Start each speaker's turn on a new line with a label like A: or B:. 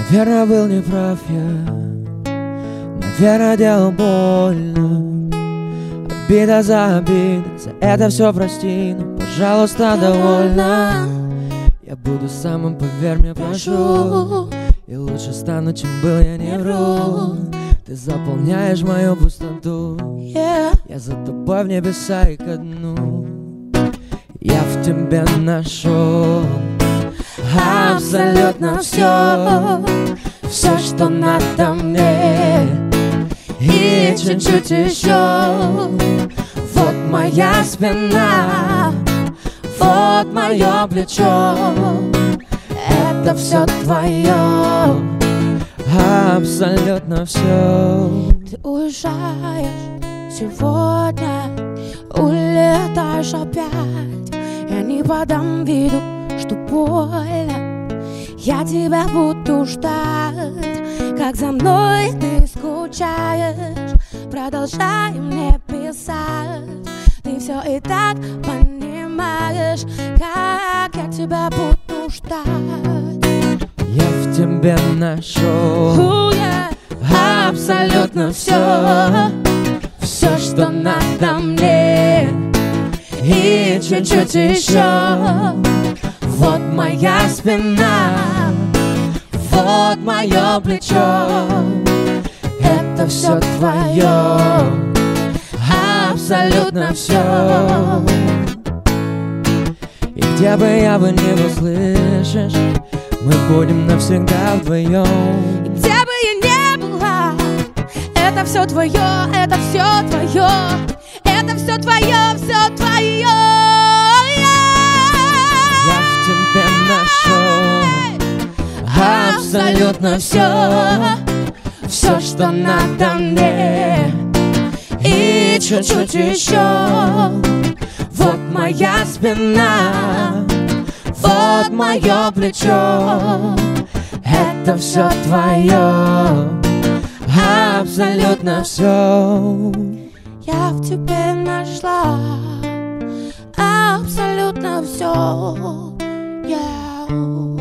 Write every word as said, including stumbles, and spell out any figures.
A: Наверное, был неправ я, наверное, делал больно. Обида за обидой, за это все прости, но, пожалуйста, довольно. Я буду самым, поверь мне, прошу, и лучше стану, чем был, я не вру. Ты заполняешь мою пустоту, yeah. Я за тобой в небеса и ко дну. Я в тебе нашел абсолютно все, все, что надо мне, и чуть-чуть еще. Вот моя спина, вот мое плечо, это все твое, абсолютно все.
B: Ты уезжаешь сегодня, улетаешь опять. Я не подам виду, что больно. Я тебя буду ждать, как за мной ты скучаешь. Продолжай мне писать, ты все и так понимаешь, как я тебя буду ждать.
A: Я в тебе нашел
B: uh, yeah.
A: абсолютно все, все, что надо мне, и чуть-чуть еще. Вот моя спина, вот мое плечо, это все твое, абсолютно все. И где бы я бы ни был, слышишь, мы будем навсегда вдвоем.
B: И где бы я ни была, это все твое, это все твое, это все твое, все твое.
A: Я в тебе нашел абсолютно все, все, что надо мне, и чуть-чуть еще. Вот моя спина, вот мое плечо, это все твое, абсолютно все.
B: Я в тебе нашла абсолютно все. Yeah.